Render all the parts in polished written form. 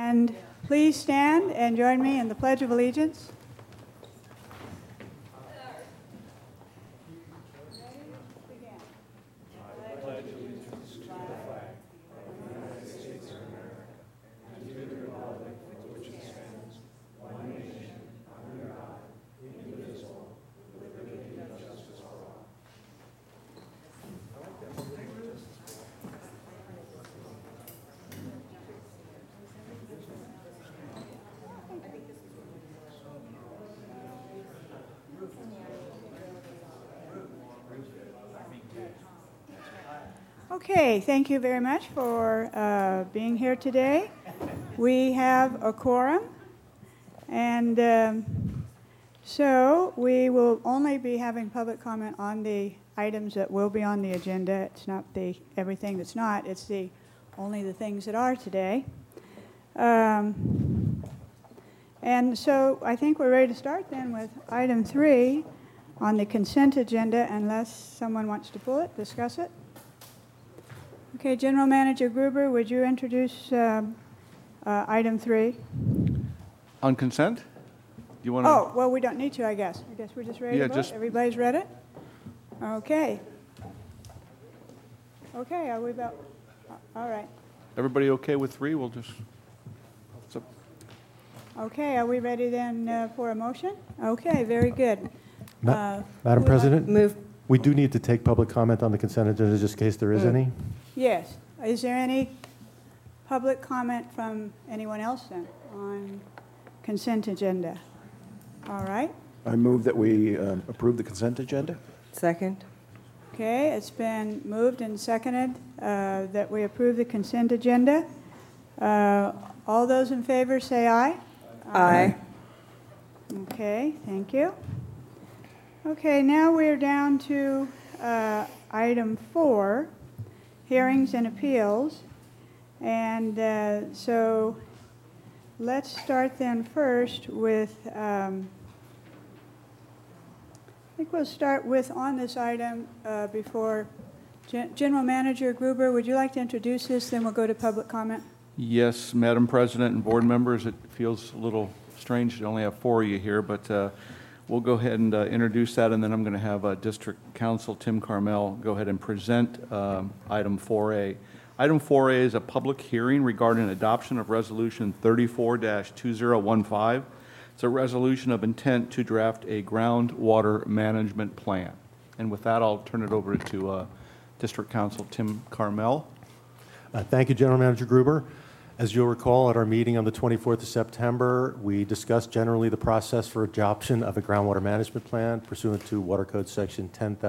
And please stand and join me in the Pledge of Allegiance. Okay, thank you very much for being here today. We have a quorum, and so we will only be having public comment on the items that will be on the agenda. It's not everything that's not, it's only the things that are today. And so I think we're ready to start then with item 3 on the consent agenda, unless someone wants to pull it, discuss it. Okay, General Manager Gruber, would you introduce item 3? On consent? You want to? Oh, well, we don't need to, I guess. I guess we're just ready to vote. Everybody's read it? Okay. Okay, are we about? All right. Everybody okay with 3? We'll just. Okay, are we ready then for a motion? Okay, very good. Madam President, we do need to take public comment on the consent agenda just in case there is any. Yes. Is there any public comment from anyone else then on consent agenda? All right. I move that we approve the consent agenda. Second. Okay, it's been moved and seconded that we approve the consent agenda. All those in favor say aye. Aye. Okay, thank you. Okay, now we're down to item 4, hearings and appeals. And so let's start then first with, I think we'll start with on this item before, General Manager Gruber, would you like to introduce this, then we'll go to public comment? Yes, Madam President and board members, it feels a little strange to only have 4 of you here, but we'll go ahead and introduce that, and then I'm going to have District Counsel Tim Carmel go ahead and present item 4A. Item 4A is a public hearing regarding adoption of Resolution 34-2015. It's a resolution of intent to draft a groundwater management plan. And with that, I'll turn it over to District Counsel Tim Carmel. Thank you, General Manager Gruber. As you'll recall, at our meeting on the 24th of September, we discussed generally the process for adoption of a groundwater management plan pursuant to Water Code Section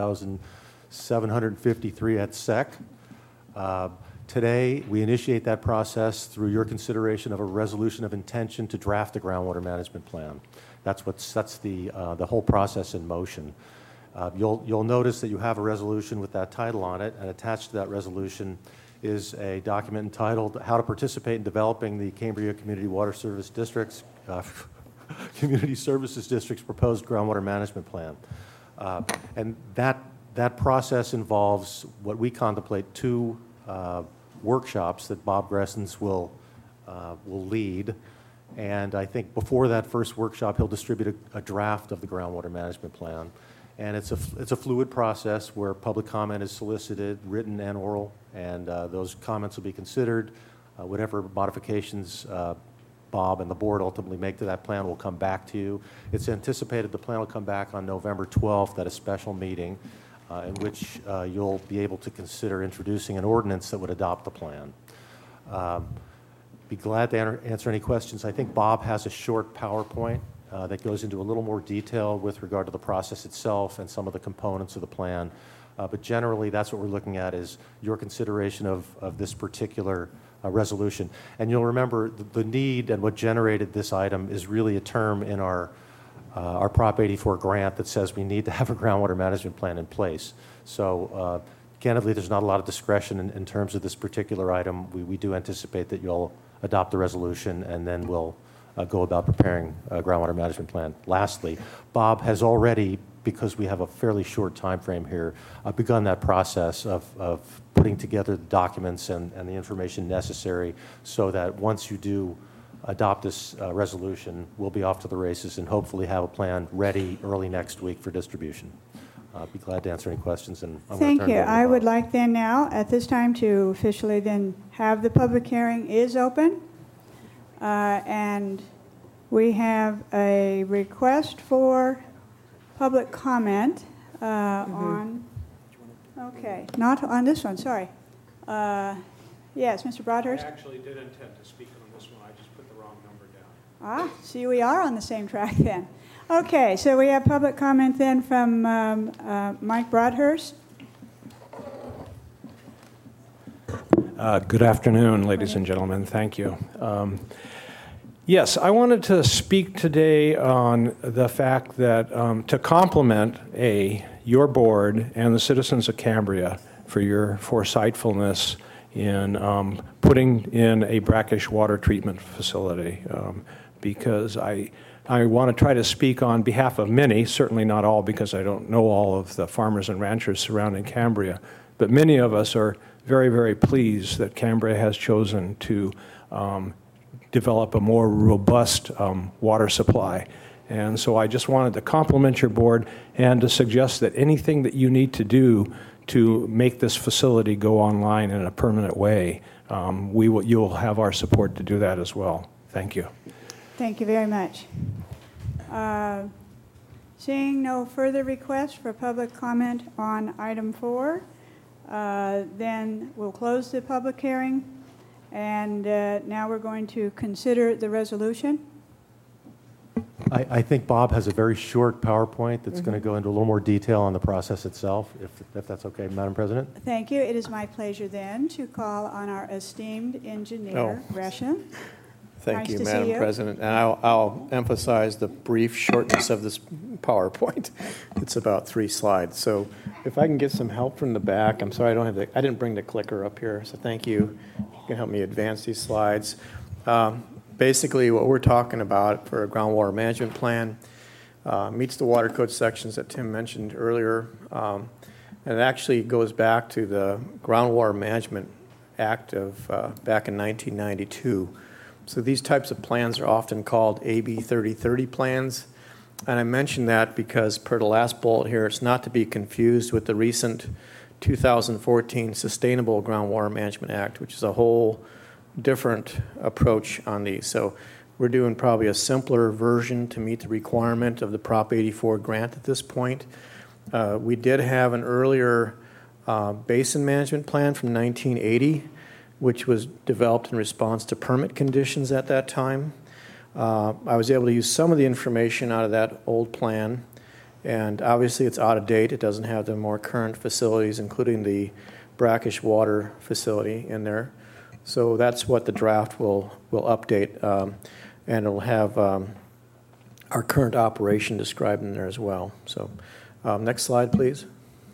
10,753 at SEC. Today, we initiate that process through your consideration of a resolution of intention to draft a groundwater management plan. That's what sets the whole process in motion. You'll notice that you have a resolution with that title on it, and attached to that resolution is a document entitled How to Participate in Developing the Cambria Community Water Service District's Community Services District's Proposed Groundwater Management Plan. And that process involves what we contemplate 2 workshops that Bob Gressens will lead. And I think before that first workshop, he'll distribute a draft of the groundwater management plan. And it's a fluid process where public comment is solicited, written and oral, and those comments will be considered. Whatever modifications Bob and the board ultimately make to that plan will come back to you. It's anticipated the plan will come back on November 12th at a special meeting in which you'll be able to consider introducing an ordinance that would adopt the plan. Be glad to answer any questions. I think Bob has a short PowerPoint that goes into a little more detail with regard to the process itself and some of the components of the plan. But generally, that's what we're looking at is your consideration of this particular resolution. And you'll remember the need and what generated this item is really a term in our Prop 84 grant that says we need to have a groundwater management plan in place. So candidly, there's not a lot of discretion in terms of this particular item. We do anticipate that you'll adopt the resolution, and then we'll go about preparing a groundwater management plan. Lastly, Bob has already, because we have a fairly short time frame here, begun that process of putting together the documents and the information necessary so that once you do adopt this resolution, we'll be off to the races and hopefully have a plan ready early next week for distribution. I'll be glad to answer any questions. And I'm Thank going to you. turn it over to I Bob. would like then now, at this time, to officially then have the public hearing is open. And we have a request for public comment on, okay, not on this one, sorry. Yes, Mr. Broadhurst? I actually did intend to speak on this one. I just put the wrong number down. See, we are on the same track then. Okay, so we have public comment then from Mike Broadhurst. Good afternoon, ladies and gentlemen. Thank you. Yes, I wanted to speak today on the fact that to compliment your board and the citizens of Cambria for your foresightfulness in putting in a brackish water treatment facility, because I want to try to speak on behalf of many, certainly not all, because I don't know all of the farmers and ranchers surrounding Cambria, but many of us are very, very pleased that Cambria has chosen to develop a more robust water supply. And so I just wanted to compliment your board and to suggest that anything that you need to do to make this facility go online in a permanent way, you'll have our support to do that as well. Thank you. Thank you very much. Seeing no further requests for public comment on item 4, then we'll close the public hearing. And now we're going to consider the resolution. I think Bob has a very short PowerPoint that's going to go into a little more detail on the process itself, if that's okay, Madam President. Thank you. It is my pleasure then to call on our esteemed engineer, Gresham. Thank Nice you, to see Madam you. President. And I'll emphasize the brief shortness of this PowerPoint. It's about 3 slides. So if I can get some help from the back, I'm sorry I didn't bring the clicker up here, so thank you. You can help me advance these slides. Basically, what we're talking about for a groundwater management plan meets the water code sections that Tim mentioned earlier. And it actually goes back to the Groundwater Management Act of back in 1992. So these types of plans are often called AB 3030 plans. And I mention that because per the last bullet here, it's not to be confused with the recent 2014 Sustainable Groundwater Management Act, which is a whole different approach on these. So we're doing probably a simpler version to meet the requirement of the Prop 84 grant at this point. We did have an earlier basin management plan from 1980, which was developed in response to permit conditions at that time. I was able to use some of the information out of that old plan, and obviously it's out of date. It doesn't have the more current facilities, including the brackish water facility in there. So that's what the draft will update, and it'll have our current operation described in there as well. So next slide, please.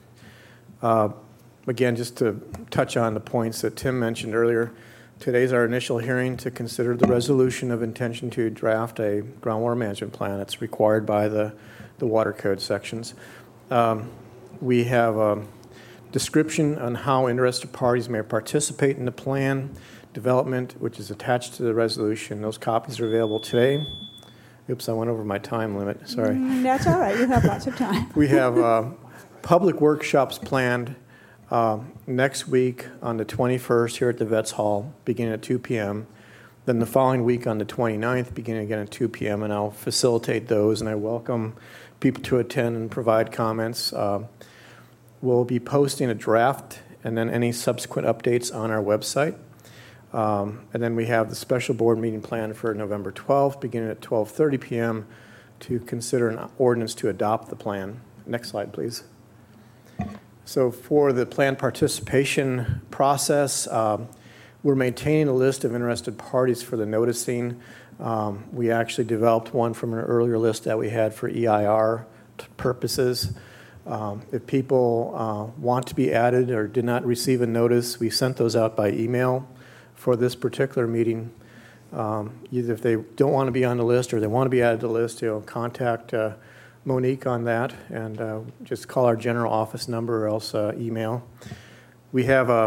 Again, just to touch on the points that Tim mentioned earlier, today's our initial hearing to consider the resolution of intention to draft a groundwater management plan. It's required by the water code sections. We have a description on how interested parties may participate in the plan development, which is attached to the resolution. Those copies are available today. Oops, I went over my time limit. Sorry. That's all right. You have lots of time. We have public workshops planned next week on the 21st here at the Vets Hall, beginning at 2 p.m. Then the following week on the 29th, beginning again at 2 p.m., and I'll facilitate those, and I welcome people to attend and provide comments. We'll be posting a draft and then any subsequent updates on our website. And then we have the special board meeting planned for November 12th, beginning at 12:30 p.m. to consider an ordinance to adopt the plan. Next slide, please. So for the plan participation process, we're maintaining a list of interested parties for the noticing. We actually developed one from an earlier list that we had for EIR purposes. If people want to be added or did not receive a notice, we sent those out by email for this particular meeting. Either if they don't want to be on the list or they want to be added to the list, contact Monique on that, and just call our general office number or else email. We have a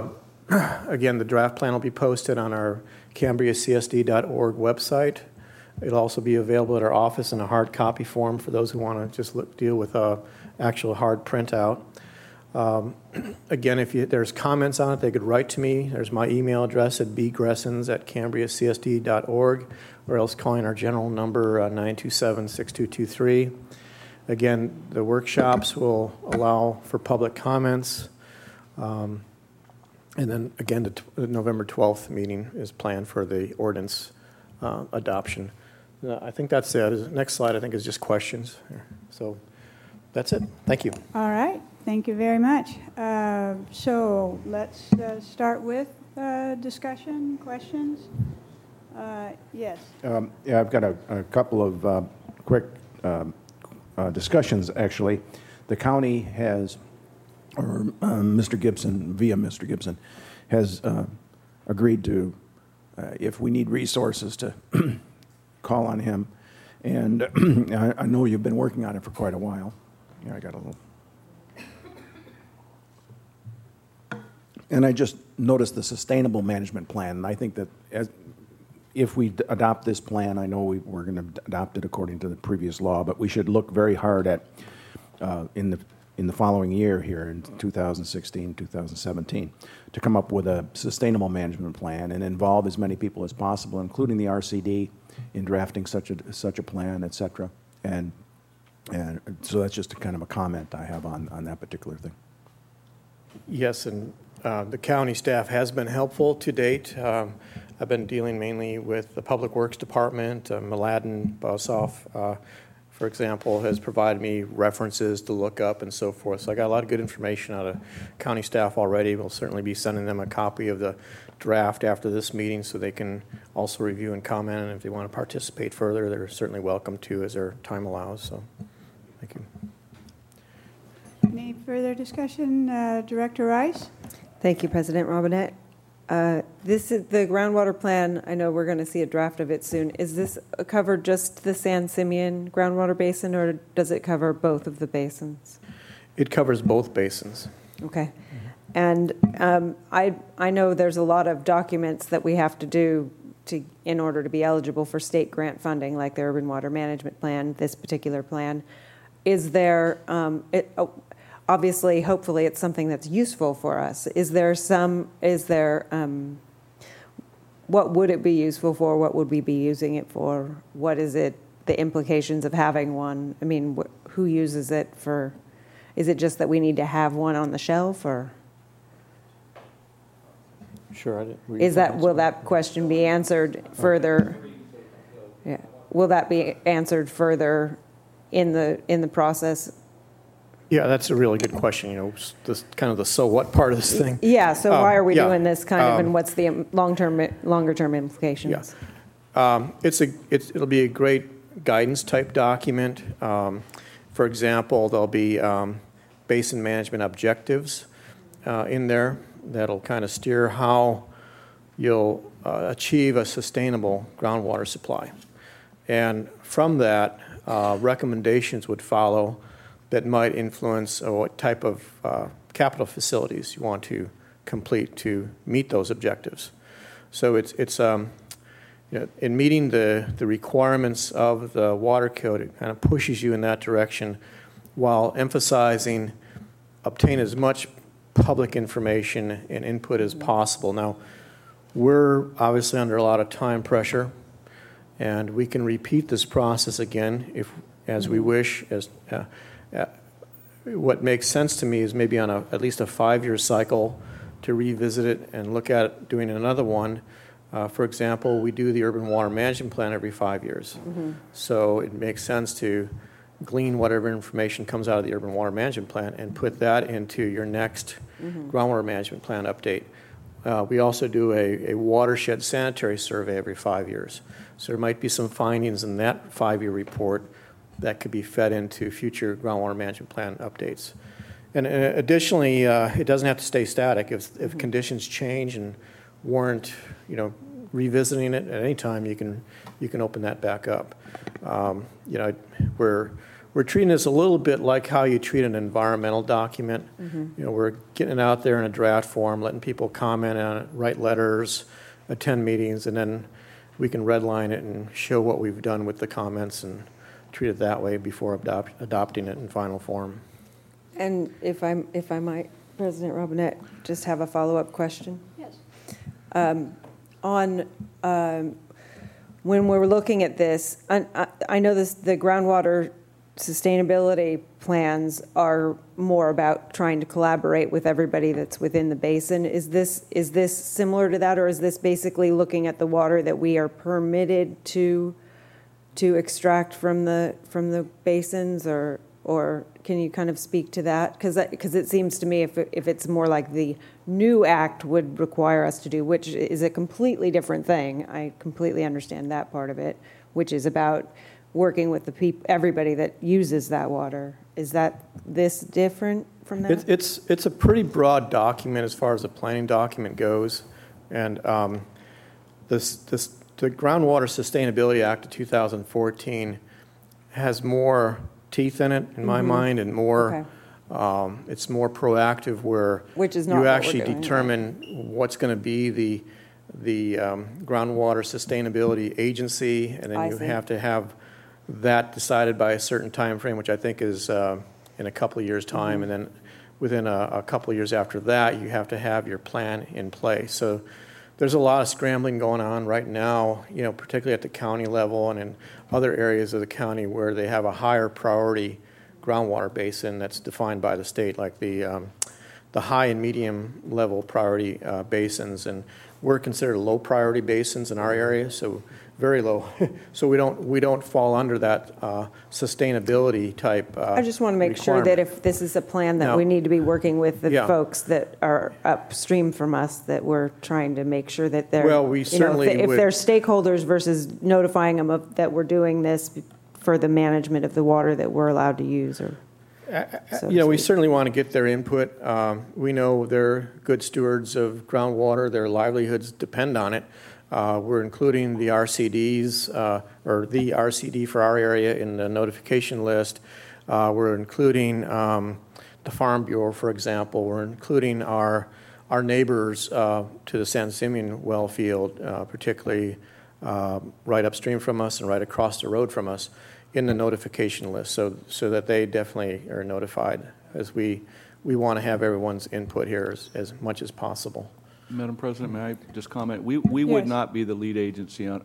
Again, the draft plan will be posted on our CambriaCSD.org website. It'll also be available at our office in a hard copy form for those who want to just deal with a actual hard printout. Again, if there's comments on it, they could write to me. There's my email address at bgressens@cambriacsd.org, or else calling our general number 927-6223. Again, the workshops will allow for public comments. And then again, the November 12th meeting is planned for the ordinance adoption. I think that's it. Next slide, I think, is just questions. So that's it. Thank you. All right. Thank you very much. So let's start with discussion, questions. Yes. Yeah, I've got a couple of quick discussions, actually. The county has, or Mr. Gibson, via Mr. Gibson, has agreed to, if we need resources, to call on him. And I know you've been working on it for quite a while. Yeah, I got a little. And I just noticed the sustainable management plan. And I think that if we adopt this plan, I know we're going to adopt it according to the previous law, but we should look very hard at in the following year here in 2016, 2017, to come up with a sustainable management plan and involve as many people as possible, including the RCD, in drafting such a plan, et cetera. And so that's just kind of a comment I have on that particular thing. Yes, and the county staff has been helpful to date. I've been dealing mainly with the Public Works Department. Mladen Bosov, for example, has provided me references to look up and so forth. So I got a lot of good information out of county staff already. We'll certainly be sending them a copy of the draft after this meeting so they can also review and comment. And if they want to participate further, they're certainly welcome to as their time allows. So thank you. Any further discussion? Director Rice? Thank you, President Robinette. This is the groundwater plan. I know we're going to see a draft of it soon. Is this cover just the San Simeon groundwater basin, or does it cover both of the basins? It covers both basins. Okay. And I know there's a lot of documents that we have to do in order to be eligible for state grant funding, like the Urban Water Management Plan, this particular plan. Is there, obviously, hopefully it's something that's useful for us. What would it be useful for? What would we be using it for? What is it, the implications of having one? I mean, who uses it for? Is it just that we need to have one on the shelf, or? Sure. Will that question be answered further? Yeah. Will that be answered further in the process? Yeah, that's a really good question. You know, this kind of the so what part of this thing. Yeah. So why are we yeah. doing this kind of, and what's the longer term implications? Yeah. It'll be a great guidance type document. For example, there'll be basin management objectives in there that'll kind of steer how you'll achieve a sustainable groundwater supply. And from that, recommendations would follow that might influence what type of capital facilities you want to complete to meet those objectives. So it's in meeting the requirements of the water code, it kind of pushes you in that direction while emphasizing obtain as much public information and input as possible. Now, we're obviously under a lot of time pressure, and we can repeat this process again as we wish. What makes sense to me is maybe on at least a 5-year cycle to revisit it and look at doing another one. For example, we do the Urban Water Management Plan every 5 years. Mm-hmm. So it makes sense to glean whatever information comes out of the Urban Water Management Plan and put that into your next groundwater management plan update. We also do a watershed sanitary survey every 5 years. So there might be some findings in that 5-year report that could be fed into future groundwater management plan updates. And additionally, it doesn't have to stay static. If conditions change and warrant, revisiting it at any time, you can open that back up. We're we're treating this a little bit like how you treat an environmental document. We're getting it out there in a draft form, letting people comment on it, write letters, attend meetings, and then we can redline it and show what we've done with the comments and treat it that way before adopting it in final form. And if I might, President Robinette, just have a follow-up question? Yes. When we're looking at this, I know the groundwater sustainability plans are more about trying to collaborate with everybody that's within the basin. Is this similar to that, or is this basically looking at the water that we are permitted to extract from the basins, or can you kind of speak to that? Because it seems to me if it's more like the new act would require us to do, which is a completely different thing. I completely understand that part of it, which is about working with the everybody that uses that water. Is this different from that? It's a pretty broad document as far as the planning document goes, and the Groundwater Sustainability Act of 2014 has more teeth in it, in my mind, and more. Okay. It's more proactive, where which is not you what actually we're doing, determine what's going to be the Groundwater Sustainability Agency, and then you have to have that decided by a certain time frame, which I think is in a couple of years' time, and then within a couple of years after that, you have to have your plan in place. So there's a lot of scrambling going on right now, particularly at the county level and in other areas of the county where they have a higher priority groundwater basin that's defined by the state, like the high and medium level priority basins, and we're considered low priority basins in our area, so very low. So we don't fall under that sustainability type. I just want to make sure that if this is a plan that we need to be working with the folks that are upstream from us, that we're trying to make sure that they're, we certainly if they're stakeholders versus notifying them that we're doing this for the management of the water that we're allowed to use, or we certainly want to get their input. We know they're good stewards of groundwater. Their livelihoods depend on it. We're including the RCDs, or the RCD for our area in the notification list. We're including the Farm Bureau, for example. We're including our neighbors to the San Simeon well field, particularly right upstream from us and right across the road from us, in the notification list, so that they definitely are notified, as we want to have everyone's input here as much as possible. Madam President, may I just comment? We would not be the lead agency on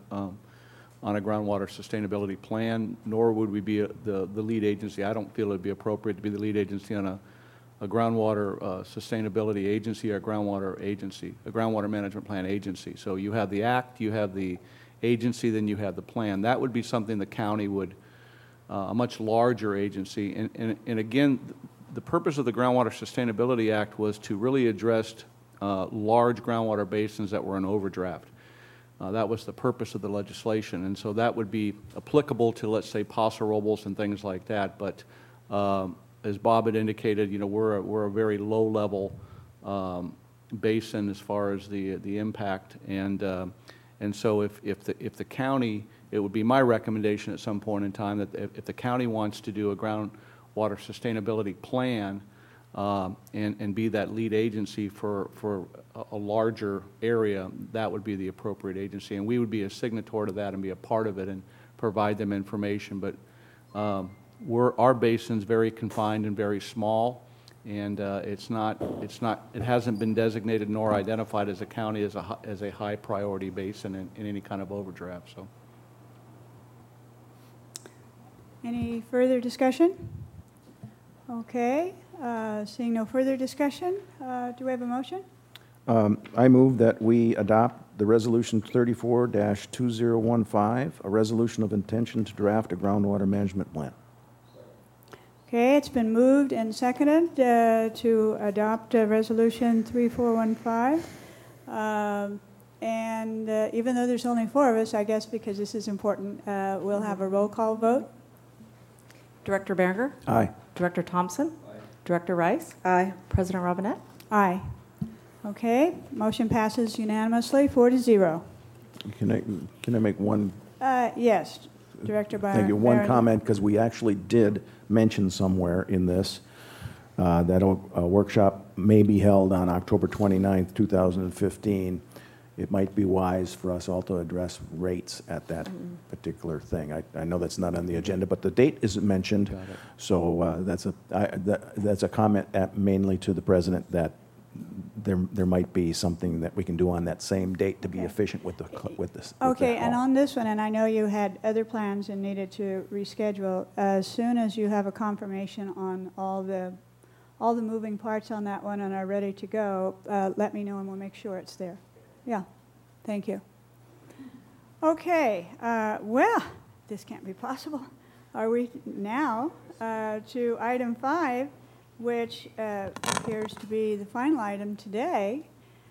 a groundwater sustainability plan, nor would we be the lead agency. I don't feel it would be appropriate to be the lead agency on a groundwater sustainability agency or a groundwater management plan agency. So you have the act, you have the agency, then you have the plan. That would be something the county would, a much larger agency. And again, the purpose of the Groundwater Sustainability Act was to really address large groundwater basins that were in overdraft. That was the purpose of the legislation, and so that would be applicable to, let's say, Paso Robles and things like that. But as Bob had indicated, we're a very low-level basin as far as the impact, and so if the county, it would be my recommendation at some point in time that if the county wants to do a groundwater sustainability plan, and be that lead agency for a larger area, that would be the appropriate agency. And we would be a signatory to that and be a part of it and provide them information. But our basin's very confined and very small, and it hasn't been designated nor identified as a county as a high priority basin in any kind of overdraft. So, any further discussion? Okay. Seeing no further discussion, do we have a motion? I move that we adopt the Resolution 34-2015, a resolution of intention to draft a groundwater management plan. Okay, it's been moved and seconded to adopt Resolution 3415. And even though there's only 4 of us, I guess because this is important, we'll have a roll call vote. Director Berger? Aye. Director Thompson? Director Rice? Aye. President Robinette? Aye. Okay, motion passes unanimously, 4-0. Can I make one? Yes. Director Thank you. One comment, because we actually did mention somewhere in this that a workshop may be held on October 29th, 2015. It might be wise for us all to address rates at that particular thing. I know that's not on the agenda, but the date isn't mentioned. So that's a comment mainly to the president that there might be something that we can do on that same date to be efficient with this. Okay, and on this one, and I know you had other plans and needed to reschedule, as soon as you have a confirmation on all the moving parts on that one and are ready to go, let me know and we'll make sure it's there. Yeah, thank you. Okay, well, this can't be possible. Are we now to item 5, which appears to be the final item today.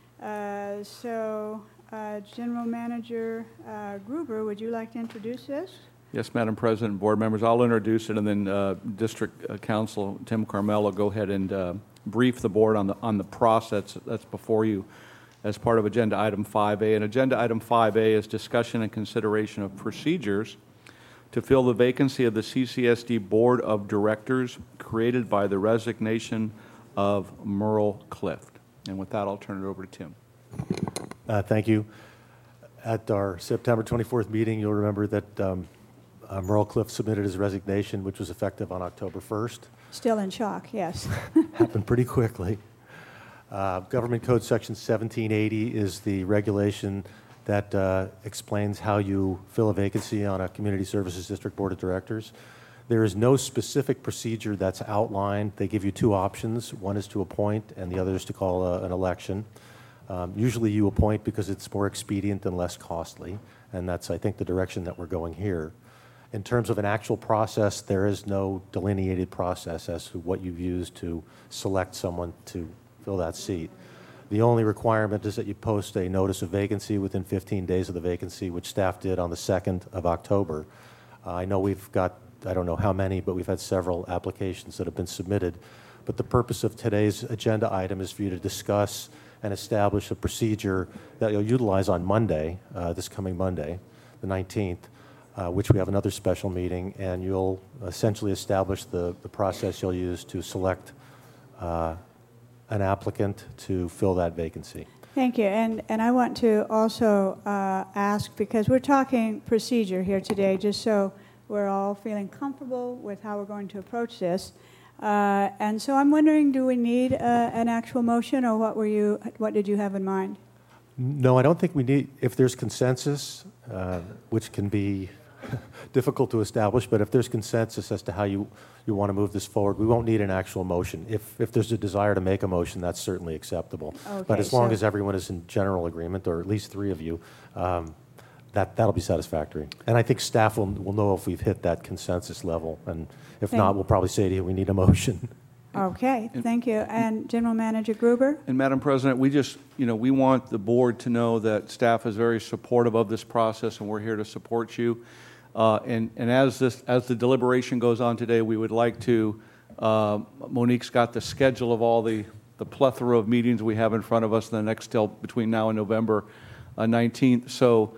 General Manager Gruber, would you like to introduce this? Yes, Madam President, board members, I'll introduce it, and then District Counsel Tim Carmel will go ahead and brief the board on the process that's before you as part of Agenda Item 5A. And Agenda Item 5A is discussion and consideration of procedures to fill the vacancy of the CCSD Board of Directors created by the resignation of Merle Clift. And with that, I'll turn it over to Tim. Thank you. At our September 24th meeting, you'll remember that Merle Clift submitted his resignation, which was effective on October 1st. Still in shock, yes. Happened pretty quickly. Government Code Section 1780 is the regulation that explains how you fill a vacancy on a Community Services District Board of Directors. There is no specific procedure that's outlined. They give you two options. One is to appoint, and the other is to call an election. Usually you appoint because it's more expedient and less costly, and that's, I think, the direction that we're going here. In terms of an actual process, there is no delineated process as to what you've used to select someone to fill that seat. The only requirement is that you post a notice of vacancy within 15 days of the vacancy, which staff did on the 2nd of October. I know we've got, I don't know how many, but we've had several applications that have been submitted. But the purpose of today's agenda item is for you to discuss and establish a procedure that you'll utilize on Monday, this coming Monday, the 19th, which we have another special meeting, and you'll essentially establish the process you'll use to select an applicant to fill that vacancy. Thank you. And I want to also ask, because we're talking procedure here today, just so we're all feeling comfortable with how we're going to approach this. And so I'm wondering, do we need an actual motion, or what did you have in mind? No, I don't think we need, if there's consensus, which can be difficult to establish, but if there's consensus as to how you want to move this forward, we won't need an actual motion. If there's a desire to make a motion, that's certainly acceptable. Okay, but as long as everyone is in general agreement, or at least 3 of you, that'll be satisfactory. And I think staff will know if we've hit that consensus level, and if not, we'll probably say to you, we need a motion. Okay, thank you. And General Manager Gruber? And Madam President, we want the board to know that staff is very supportive of this process, and we're here to support you. And as the deliberation goes on today, we would like to, Monique's got the schedule of all the plethora of meetings we have in front of us in the next till between now and November 19th. So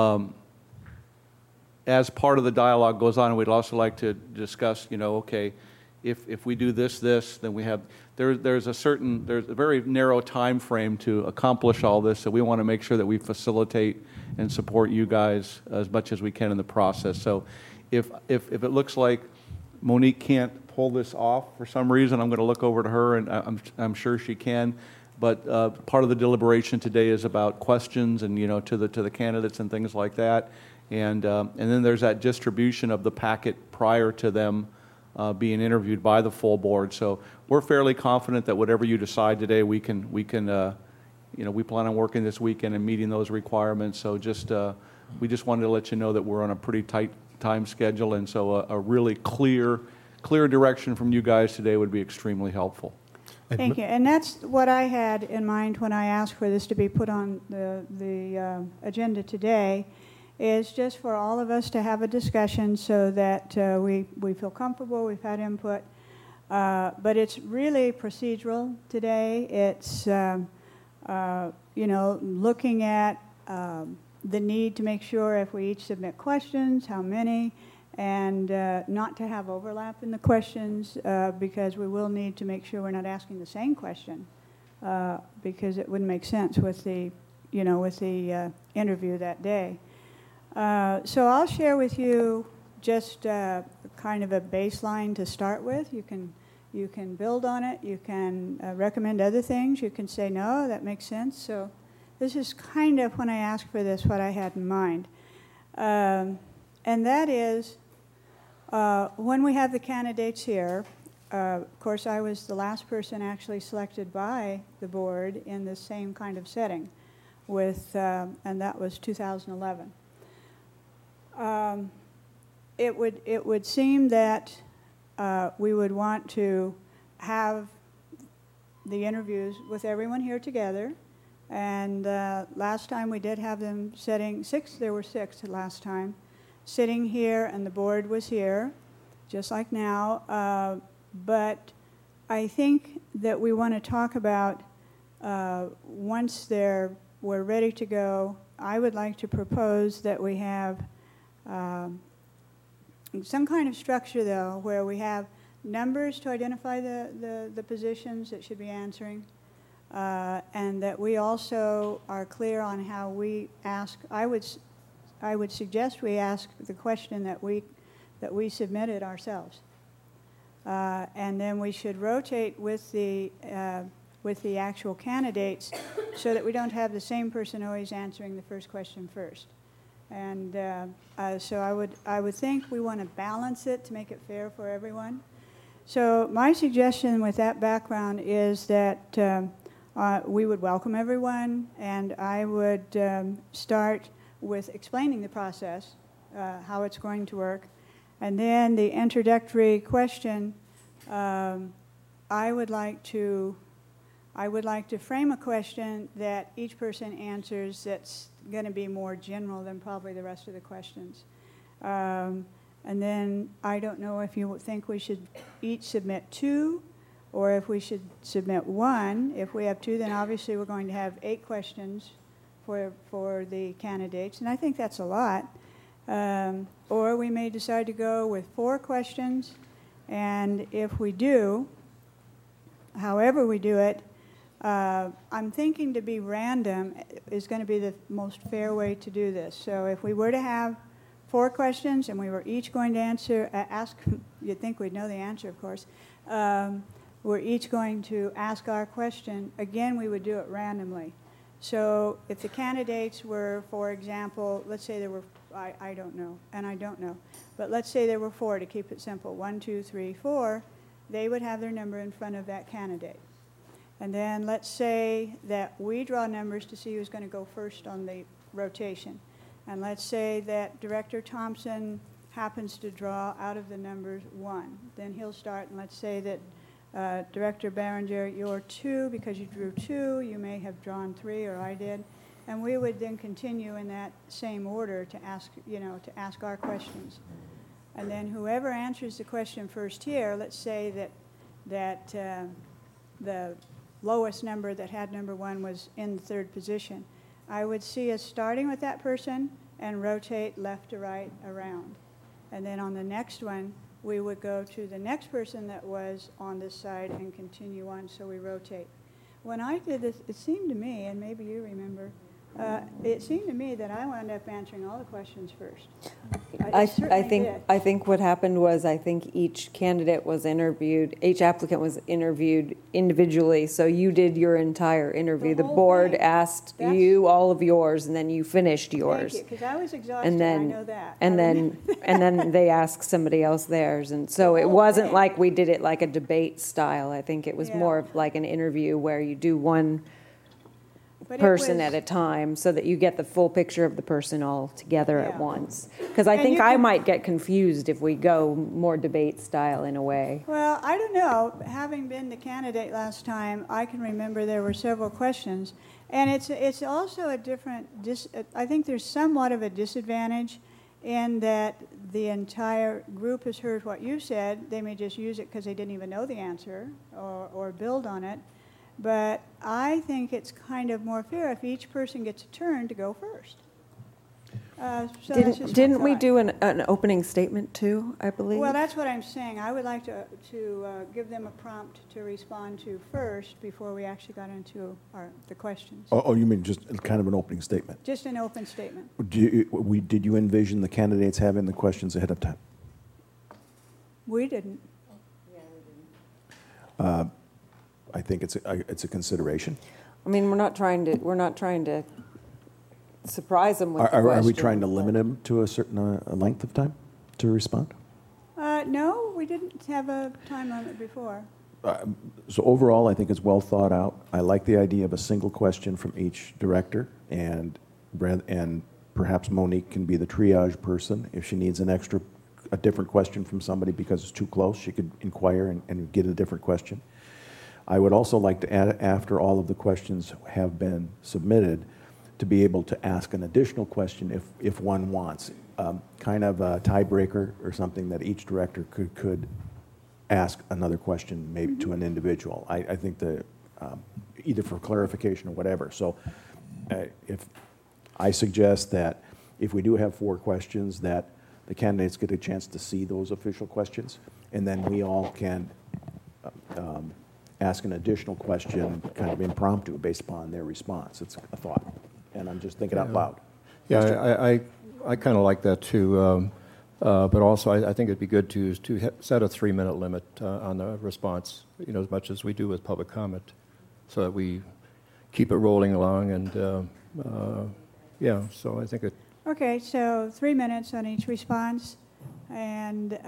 as part of the dialogue goes on, we'd also like to discuss, okay, if we do this, then we have, there's a very narrow time frame to accomplish all this, so we want to make sure that we facilitate and support you guys as much as we can in the process. So if it looks like Monique can't pull this off for some reason, I'm going to look over to her, and I'm sure she can. But part of the deliberation today is about questions and to the candidates and things like that, and then there's that distribution of the packet prior to them being interviewed by the full board. So we're fairly confident that whatever you decide today, we plan on working this weekend and meeting those requirements. So we just wanted to let you know that we're on a pretty tight time schedule, and so a really clear direction from you guys today would be extremely helpful. Thank you. And that's what I had in mind when I asked for this to be put on the agenda today, is just for all of us to have a discussion so that we feel comfortable, we've had input. But it's really procedural today. It's, looking at the need to make sure if we each submit questions, how many, and not to have overlap in the questions because we will need to make sure we're not asking the same question because it wouldn't make sense with the, with the interview that day. So I'll share with you just kind of a baseline to start with. You can build on it. You can recommend other things. You can say, no, that makes sense. So this is kind of, when I asked for this, what I had in mind. And that is, when we have the candidates here, of course, I was the last person actually selected by the board in the same kind of setting, and that was 2011. It would seem that we would want to have the interviews with everyone here together. And last time we did have them sitting, there were six last time, sitting here, and the board was here, just like now. But I think that we want to talk about, once we're ready to go, I would like to propose that we have some kind of structure, though, where we have numbers to identify the positions that should be answering, and that we also are clear on how we ask. I would suggest we ask the question that we submitted ourselves, and then we should rotate with the actual candidates, so that we don't have the same person always answering the first question first. And so I would think we want to balance it to make it fair for everyone. So my suggestion with that background is that we would welcome everyone, and I would start with explaining the process, how it's going to work. And then the introductory question, I would like to frame a question that each person answers that's going to be more general than probably the rest of the questions. And then I don't know if you think we should each submit 2 or if we should submit 1. If we have 2, then obviously we're going to have 8 questions for the candidates, and I think that's a lot. Or we may decide to go with 4 questions, and if we do, however we do it, I'm thinking to be random is going to be the most fair way to do this. So if we were to have 4 questions and we were each going to ask, you'd think we'd know the answer, of course. We're each going to ask our question. Again, we would do it randomly. So if the candidates were, for example, let's say there were, I don't know, and I don't know, but let's say there were 4 to keep it simple, 1, 2, 3, 4, they would have their number in front of that candidate. And then let's say that we draw numbers to see who's going to go first on the rotation. And let's say that Director Thompson happens to draw out of the numbers 1. Then he'll start, and let's say that Director Barringer, you're 2 because you drew 2. You may have drawn 3, or I did. And we would then continue in that same order to ask our questions. And then whoever answers the question first here, let's say that the lowest number that had number 1 was in the 3rd position. I would see us starting with that person and rotate left to right around. And then on the next one, we would go to the next person that was on this side and continue on, so we rotate. When I did this, it seemed to me, and maybe you remember, it seemed to me that I wound up answering all the questions first. I think what happened was each candidate was interviewed, each applicant was interviewed individually, so you did your entire interview. The board asked you all of yours, and then you finished yours. Thank you, because I was exhausted, I know that. And then they asked somebody else theirs, and so it wasn't like we did it like a debate style. I think it was more of like an interview where you do one person at a time so that you get the full picture of the person all together at once. Because I think I might get confused if we go more debate style in a way. Well, I don't know. Having been the candidate last time, I can remember there were several questions. And it's also a different, I think there's somewhat of a disadvantage in that the entire group has heard what you said. They may just use it because they didn't even know the answer or build on it. But I think it's kind of more fair if each person gets a turn to go first. So that's just Didn't my we thought. do an opening statement too, I believe? Well, that's what I'm saying. I would like to give them a prompt to respond to first before we actually got into the questions. Oh, you mean just kind of an opening statement? Just an open statement. Did you envision the candidates having the questions ahead of time? We didn't. I think it's a consideration. I mean, we're not trying to surprise them with the Are we questions, trying to but- limit them to a certain length of time to respond? No, we didn't have a time limit before. So overall, I think it's well thought out. I like the idea of a single question from each director, and perhaps Monique can be the triage person. If she needs a different question from somebody because it's too close, she could inquire and get a different question. I would also like to add, after all of the questions have been submitted, to be able to ask an additional question if one wants, kind of a tiebreaker or something that each director could ask another question maybe to an individual. I think either for clarification or whatever. So if I suggest that if we do have 4 questions, that the candidates get a chance to see those official questions, and then we all can ask an additional question kind of impromptu based upon their response. It's a thought, and I'm just thinking out loud. Yeah, I kind of like that too, but also I think it'd be good to set a 3-minute limit on the response, as much as we do with public comment, so that we keep it rolling along. And so I think it. Okay, so 3 minutes on each response, and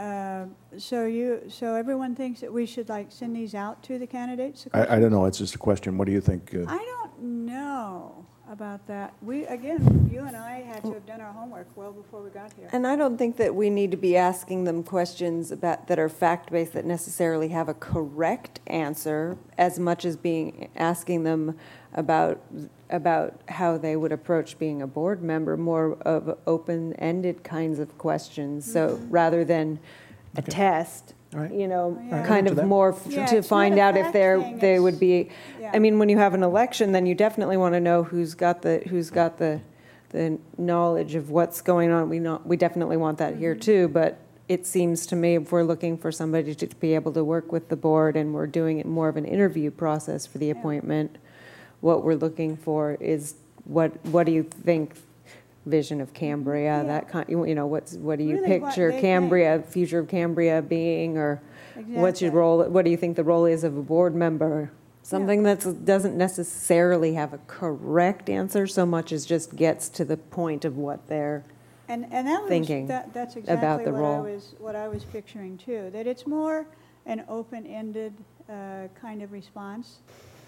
so everyone thinks that we should send these out to the candidates. The I don't know. It's just a question. What do you think? I don't know about that. You and I had to have done our homework well before we got here. And I don't think that we need to be asking them questions that are fact-based that necessarily have a correct answer, as much as asking them about how they would approach being a board member, more of open-ended kinds of questions. So rather than a test, All right. kind To of that. more Yeah, to it's find not a out if fact they thing, would be. yeah. I mean, when you have an election, then you definitely want to know who's got the knowledge of what's going on. We definitely want that here too. But it seems to me, if we're looking for somebody to be able to work with the board, and we're doing it more of an interview process for the appointment, what we're looking for is what do you think? Vision of Cambria, that kind. What do you Really what picture they Cambria, future of Cambria being, or what's your Exactly. role? What do you think the role is of a board member? Something that doesn't necessarily have a correct answer so much as just gets to the point of what they're. And that was, thinking that's exactly about the role. what I was picturing too. That it's more an open-ended kind of response.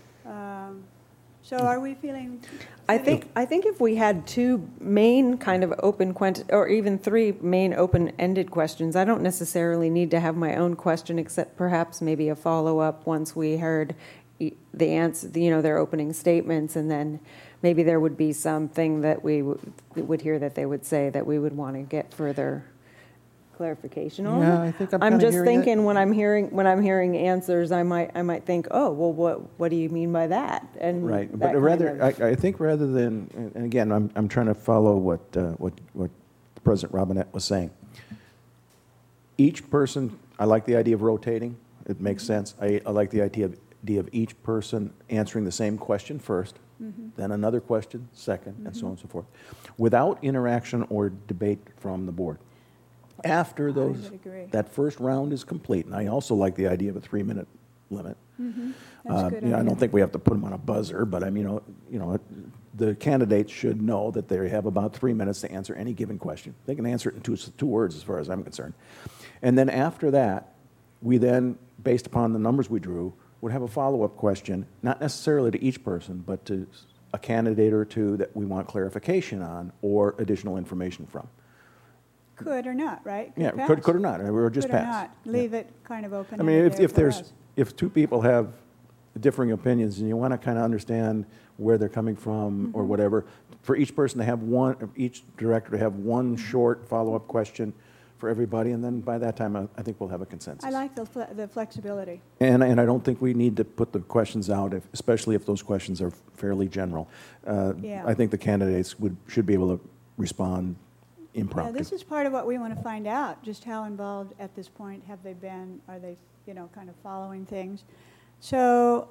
So are we feeling? I think if we had 2 main kind of open or even 3 main open-ended questions, I don't necessarily need to have my own question, except perhaps maybe a follow-up once we heard the answer, their opening statements, and then maybe there would be something that we would hear that they would say that we would want to get further clarification on. Yeah, I think I'm I'm kinda just hearing it. thinking when I'm hearing answers, I might think, oh, well, what do you mean by that? And Right, that but kind rather, of- I think rather than, and again, I'm trying to follow what President Robinette was saying. Each person, I like the idea of rotating. It makes sense. I like the idea of each person answering the same question first, then another question second, and so on and so forth, without interaction or debate from the board. After would agree. that first round is complete, and I also like the idea of a 3-minute limit. That's a good I idea. don't think we have to put them on a buzzer, but the candidates should know that they have about 3 minutes to answer any given question. They can answer it in two words, as far as I'm concerned. And then after that, we then, based upon the numbers we drew, would have a follow-up question, not necessarily to each person, but to a candidate or 2 that we want clarification on or additional information from. Could or not, right? Yeah, pass. could or not, or just Could or pass. not. Leave it kind of open. I mean, if 2 people have differing opinions and you want to kind of understand where they're coming from or whatever, for each person to have each director to have one short follow-up question for everybody, and then by that time, I think we'll have a consensus. I like the flexibility. And I don't think we need to put the questions out, especially if those questions are fairly general. Yeah. I think the candidates should be able to respond impromptu. this is part of what we want to find out, just how involved at this point have they been? Are they, kind of following things? So,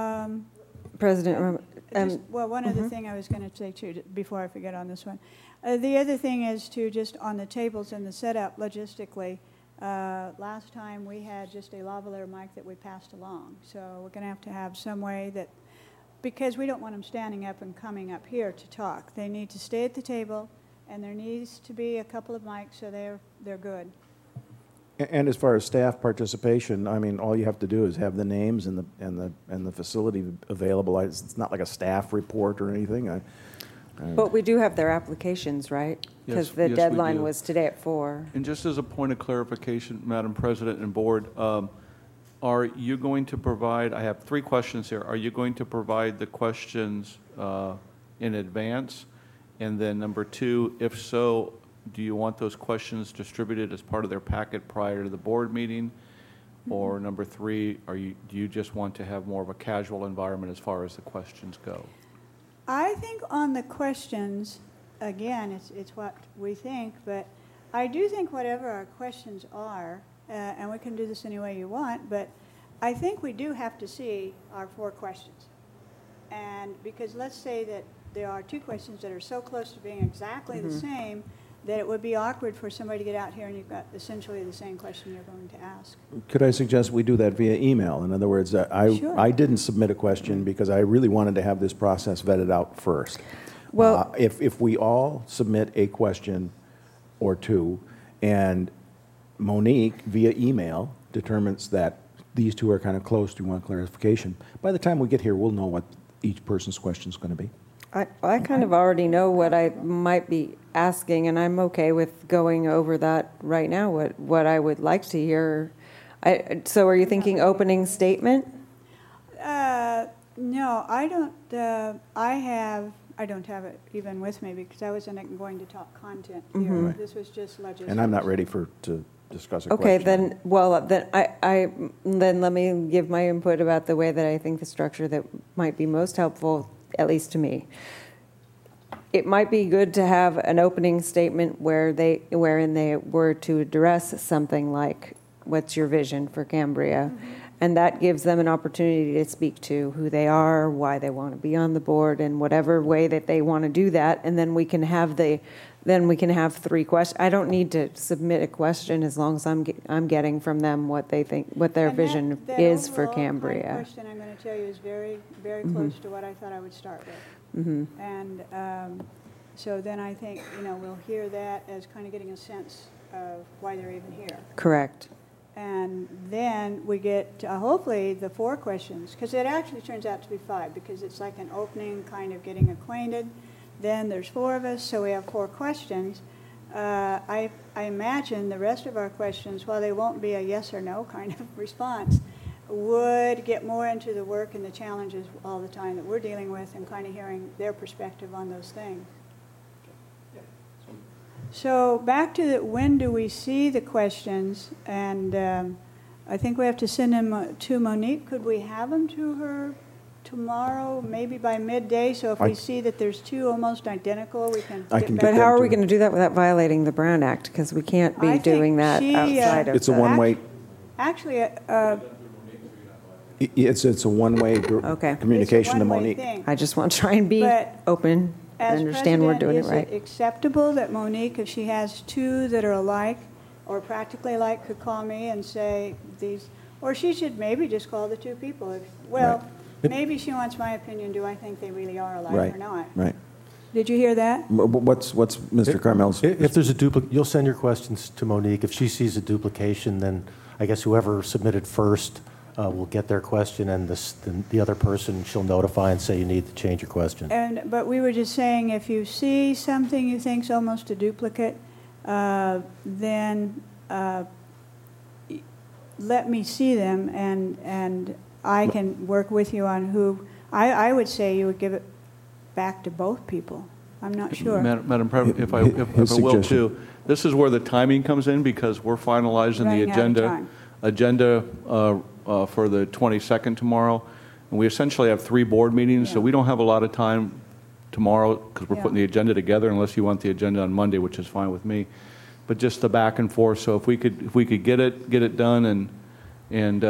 President, well, one other thing I was going to say too, before I forget on this one. The other thing is to just on the tables and the setup logistically, last time we had just a lavalier mic that we passed along. So we're going to have some way that, because we don't want them standing up and coming up here to talk. They need to stay at the table, and there needs to be a couple of mics so they're good. And as far as staff participation, I mean, all you have to do is have the names and the facility available. It's not like a staff report or anything. but we do have their applications, right? Because Yes, the yes, we deadline do. was today at 4. And just as a point of clarification, Madam President and Board, are you going to provide, I have 3 questions here. Are you going to provide the questions in advance? And then number 2, if so, do you want those questions distributed as part of their packet prior to the board meeting? Or number 3, do you just want to have more of a casual environment as far as the questions go? I think on the questions, again, it's what we think, but I do think whatever our questions are, and we can do this any way you want, but I think we do have to see our 4 questions. And because let's say that there are 2 questions that are so close to being exactly the same that it would be awkward for somebody to get out here and you've got essentially the same question you're going to ask. Could I suggest we do that via email? In other words, Sure. I didn't submit a question because I really wanted to have this process vetted out first. Well- If we all submit a question or 2, and Monique via email determines that these 2 are kind of close to one clarification, by the time we get here, we'll know what each person's question is going to be. I kind of already know what I might be asking, and I'm okay with going over that right now, what I would like to hear. So are you thinking opening statement? No, I don't. I don't have it even with me because I wasn't going to talk content here. Right. This was just legislation. And I'm not ready to discuss a Okay, question. then let me give my input about the way that I think the structure that might be most helpful, at least to me. It might be good to have an opening statement wherein they were to address something like, what's your vision for Cambria? And that gives them an opportunity to speak to who they are, why they want to be on the board, and whatever way that they want to do that. And then we can have 3 questions. I don't need to submit a question as long as I'm getting from them what they think, what their And vision that is for overall kind of Cambria. question I'm going to tell you is very, very close to what I thought I would start with. And so then I think, we'll hear that as kind of getting a sense of why they're even here. Correct. And then we get, hopefully, the 4 questions, because it actually turns out to be 5, because it's like an opening, kind of getting acquainted. Then there's 4 of us, so we have 4 questions. I imagine the rest of our questions, while they won't be a yes or no kind of response, would get more into the work and the challenges all the time that we're dealing with and kind of hearing their perspective on those things. So back to when do we see the questions? And I think we have to send them to Monique. Could we have them to her tomorrow, maybe by midday? So if we see that there's 2 almost identical, we can I get can back. get But how them are we to- going to do that without violating the Brown Act? Because we can't I be think doing that she, outside of It's a that. one-way. Actually, It's a one-way Okay. communication to it's a one-way Monique. thing. I just want to try and be But open and As understand we're doing president, it right. Is it acceptable that Monique, if she has 2 that are alike or practically alike, could call me and say these, or she should maybe just call the 2 people? Well, maybe she wants my opinion. Do I think they really are alike or not? Right. Did you hear that? What's Mr. Carmel's? If there's a duplicate, you'll send your questions to Monique. If she sees a duplication, then I guess whoever submitted first will get their question, and the other person she'll notify and say you need to change your question. But we were just saying, if you see something you think's almost a duplicate, then let me see them, and I can work with you on who. I would say you would give it back to both people. I'm not sure. Madam President, if I will too, this is where the timing comes in because we're finalizing the Running out of agenda for the 22nd tomorrow. And we essentially have 3 board meetings, so we don't have a lot of time tomorrow, because we're putting the agenda together, unless you want the agenda on Monday, which is fine with me. But just the back and forth, so if we could get it done and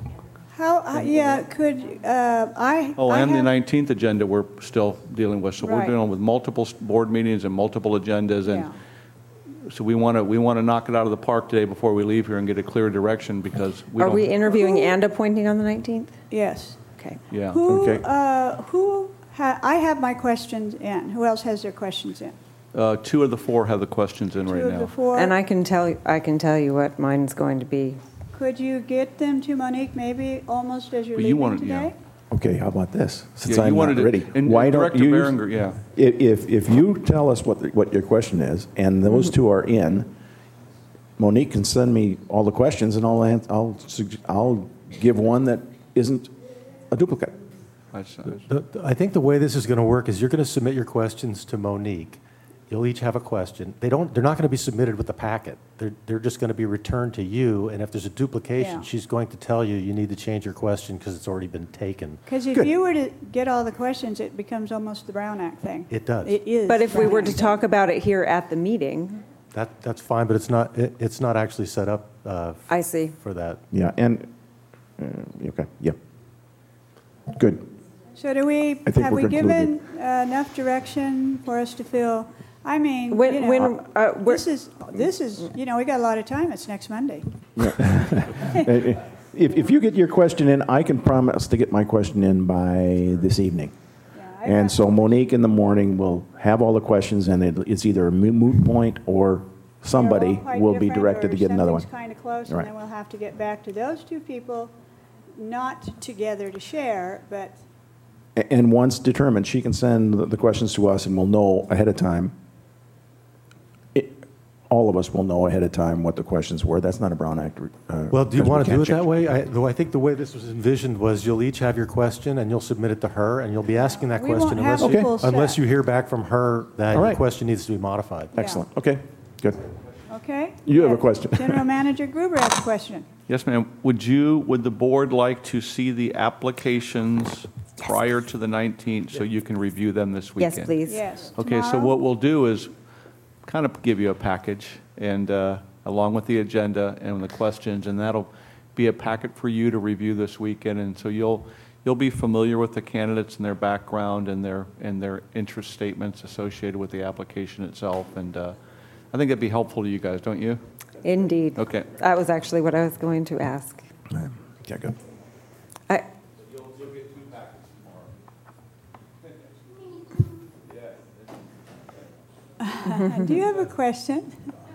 could, I and the have- 19th agenda we're still dealing with. So we're Right. dealing with multiple board meetings and multiple agendas, and so we want to knock it out of the park today before we leave here and get a clear direction, because we Are don't. we interviewing and appointing on the 19th? Yes. Okay. Yeah. Okay. I have my questions in. Who else has their questions in? 2 of the 4 have the questions in right Two of the now. 4. And I can tell you what mine's going to be. Could you get them to Monique maybe almost as you're Well, you leaving wanted- today? Okay, how about this? Since Yeah, you I'm wanted not to- ready, and why don't Director you? Berenger, yeah. If you tell us what your question is, and those two are in, Monique can send me all the questions, and I'll give one that isn't a duplicate. I think the way this is going to work is you're going to submit your questions to Monique. You'll each have a question. They're not going to be submitted with the packet. They're just going to be returned to you, and if there's a duplication, Yeah. she's going to tell you need to change your question because it's already been taken. Because if you were to get all the questions, it becomes almost the Brown Act thing. It does. It is. But if we Brown were to Act. talk about it here at the meeting, That's fine, but it's not actually set up I see. for that. Yeah, and, okay, yeah. Good. So have we we're given enough direction for us to feel, I mean, When- you know, when, we're- this is, you know, we got a lot of time. It's next Monday. If you get your question in, I can promise to get my question in by this evening. And so Monique in the morning will have all the questions, and it's either a moot point or somebody will be directed to get another one. Something's kind of close, Right. and then we'll have to get back to those two people, not together to share, but And once determined, she can send the questions to us, and we'll know ahead of time. All of us will know ahead of time what the questions were. That's not a Brown Act. Well, do you because want to we do it can't that way? I think the way this was envisioned was you'll each have your question and you'll submit it to her, and you'll be asking that We won't question have unless a full set. unless you hear back from her that All your right. question needs to be modified. Excellent. Okay, good. okay? You have a Yeah. question. General Manager Gruber has a question. Yes, ma'am. Would the board like to see the applications prior to the 19th so you can review them this weekend? Yes, please. Yes. Okay, so tomorrow? what we'll do is kind of give you a package, and along with the agenda and the questions, and that'll be a packet for you to review this weekend. And so you'll be familiar with the candidates and their background and their interest statements associated with the application itself. And I think that'd be helpful to you guys, don't you? Indeed. Okay. That was actually what I was going to ask. Okay, good. I, You'll get 2 packets tomorrow. Do you have a question?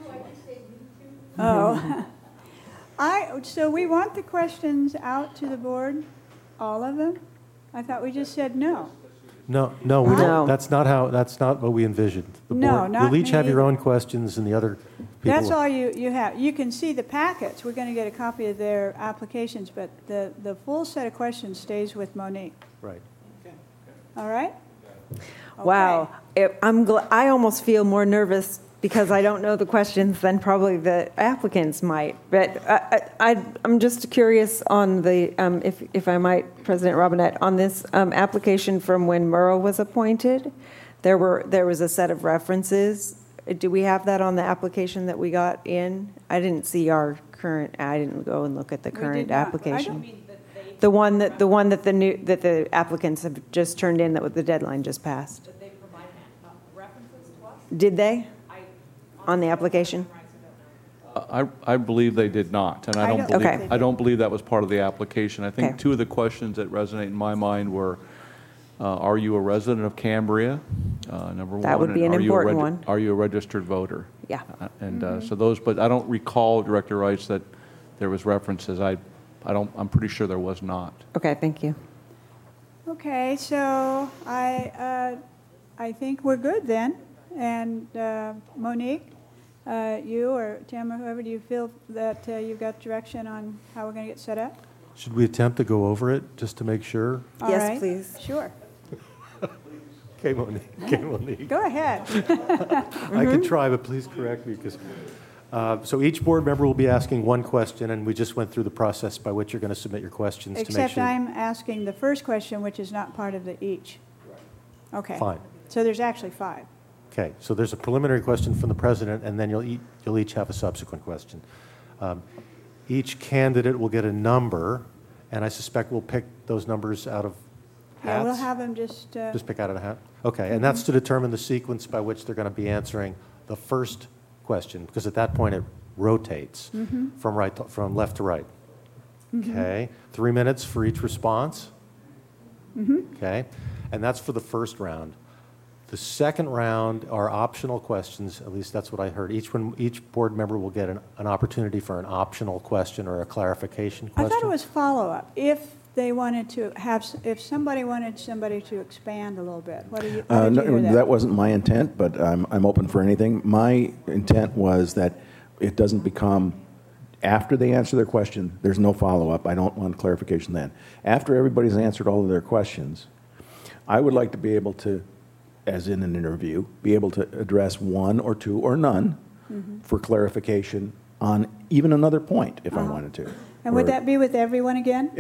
Oh. So we want the questions out to the board, all of them? I thought we just said no. No, we No. don't. That's not what we envisioned. The No, board, not you'll each me have your either. own questions, and the other people. That's all you have. You can see the packets. We're going to get a copy of their applications, but the full set of questions stays with Monique. Right. All right? Wow. I almost feel more nervous because I don't know the questions than probably the applicants might. But I'm just curious on the, if I might, President Robinette, on this application from when Murrow was appointed, there was a set of references. Do we have that on the application that we got in? I didn't see our current. I didn't go and look at the We current did not. application. The one that the applicants have just turned in that the deadline just passed. Did they provide references to us? Did they? On the application? I believe they did not, and I don't believe Okay. I don't believe that was part of the application. I think Okay. 2 of the questions that resonate in my mind were, are you a resident of Cambria? Number one. That would be and an are you a important one. Are you a registered voter? Yeah. And so those, but I don't recall, Director Rice, that there was references. I'm pretty sure there was not. Okay, thank you. Okay, so I think we're good then. And Monique, you or Tim or whoever, do you feel that you've got direction on how we're going to get set up? Should we attempt to go over it just to make sure? All Yes, right. please. Sure. Okay, Monique. Go ahead. I can try, but please correct me because. So each board member will be asking one question, and we just went through the process by which you're going to submit your questions to make Except sure. I'm asking the first question, which is not part of the each. Okay. Fine. So there's actually 5. Okay, so there's a preliminary question from the president, and then you'll each have a subsequent question. Each candidate will get a number, and I suspect we'll pick those numbers out of hats. Yeah, we'll have them just. Just pick out of a hat? Okay, and that's to determine the sequence by which they're going to be answering the first question, because at that point it rotates from left to right. Okay, 3 minutes for each response. Okay, and that's for the first round. The second round are optional questions, at least that's what I heard. Each board member will get an opportunity for an optional question or a clarification I question. thought it was follow-up. If they wanted to have, if somebody wanted somebody to expand a little bit, what do you, how did you hear that? That wasn't my intent, but I'm open for anything. My intent was that it doesn't become, after they answer their question, there's no follow-up. I don't want clarification then. After everybody's answered all of their questions, I would like to be able to, as in an interview, be able to address one or two or none for clarification on even another point if I wanted to. And would that be with everyone again?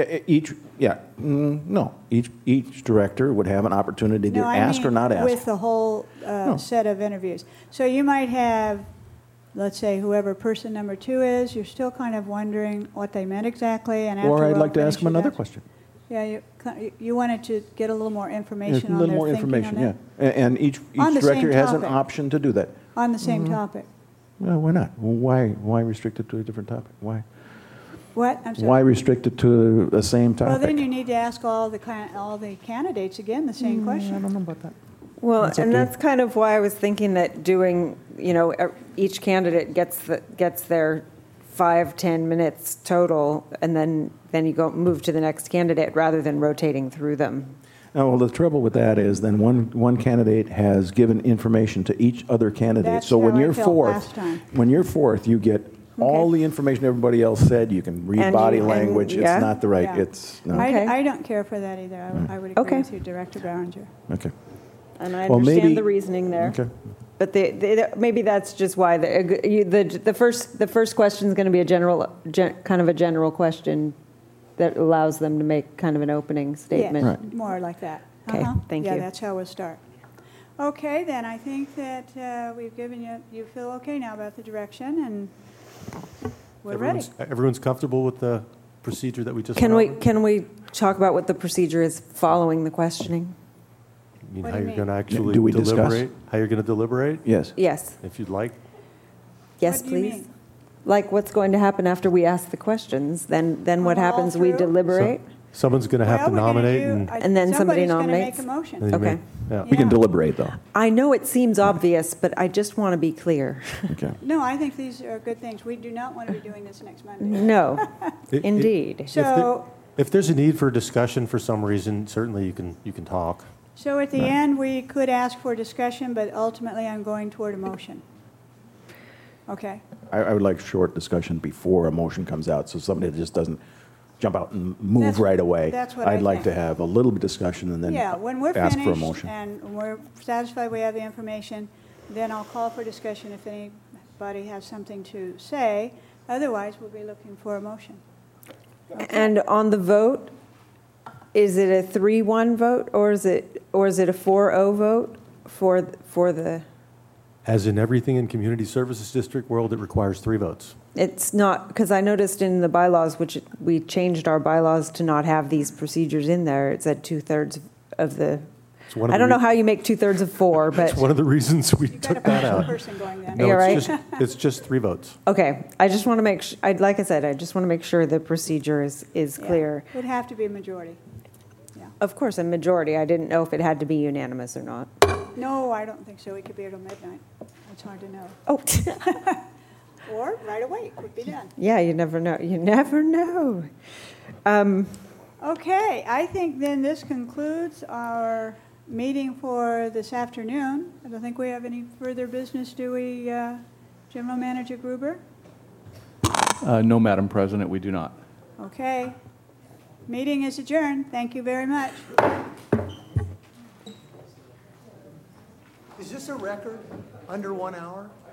No. Each director would have an opportunity to No, I ask mean or not ask. with the whole set of interviews. So you might have, let's say, whoever person number 2 is, you're still kind of wondering what they meant exactly, and after Or I'd we're like to all ask them finished, another you'd question. Yeah, you wanted to get a little more information A on little their more thinking information, on yeah. that, And each On the director same has an topic. option to do that. on the same topic. Well, why not? Why restrict it to a different topic? Why? What? I'm sorry. Why restrict it to the same topic? Well, then you need to ask all the candidates again the same question. I don't know about that. Well, That's and okay. that's kind of why I was thinking that doing, each candidate gets their 5-10 minutes total, and then you move to the next candidate rather than rotating through them. Well, the trouble with that is then one candidate has given information to each other candidate. That's So when how I you're felt fourth, last time. you get all the information everybody else said. You can read And body you- and- language. yeah. It's not the right. Yeah. It's no. Okay. I don't care for that either. I would agree Okay. with you, Director Barringer. Okay. And I Well, understand maybe- the reasoning there. Okay. But maybe that's just why the first question is going to be kind of a general question that allows them to make kind of an opening statement. Yes, Right. more like that. Okay, thank Yeah, you. that's how we'll start. Okay, then I think that we've given you feel okay now about the direction, and we're ready. Everyone's comfortable with the procedure that we just Can went over? can we talk about what the procedure is following the questioning? You mean What how do you you're going to mean? actually Do we discuss? deliberate? How you're going to deliberate? Yes. Yes. If you'd like. Yes, What do you please. mean? Like what's going to happen after we ask the questions? Then what All happens? We through? deliberate. Someone's going to have to Well, we're gonna nominate do- and And then somebody somebody's gonna nominates? make a motion. and you Okay. make- yeah. We can Yeah. deliberate though. I know it seems obvious, but I just want to be clear. Okay. No, I think these are good things. We do not want to be doing this next Monday. No, It- indeed. So, If there's a need for discussion for some reason, certainly you can talk. so at the end, we could ask for discussion, but ultimately I'm going toward a motion. Okay? I would like short discussion before a motion comes out, so somebody just doesn't jump out and move That's- right away. that's what I I'd like think. to have a little bit of discussion and then Yeah, when we're ask for a finished motion. and we're satisfied we have the information, then I'll call for discussion if anybody has something to say. Otherwise, we'll be looking for a motion. And on the vote, is it a 3-1 vote or is it a 4-0 vote for the? As in everything in Community Services District world, it requires 3 votes. It's not, because I noticed in the bylaws, which we changed our bylaws to not have these procedures in there, it said 2/3 of the. It's one of I the don't know rea- how you make 2/3 of 4, but It's one of the reasons we You got a took that partial out. person going then. No, You're it's right. it's just 3 votes. okay. I just want to make like I said, I just want to make sure the procedure is Yeah. clear. It would have to be a majority. Of course, a majority. I didn't know if it had to be unanimous or not. No, I don't think so. We could be here till midnight. It's hard to know. Oh, Or right away, could be done. yeah. You never know. You never know. Okay, I think then this concludes our meeting for this afternoon. I don't think we have any further business, do we, General Manager Gruber? No, Madam President, we do not. Okay. Meeting is adjourned. Thank you very much. Is this a record? Under 1 hour?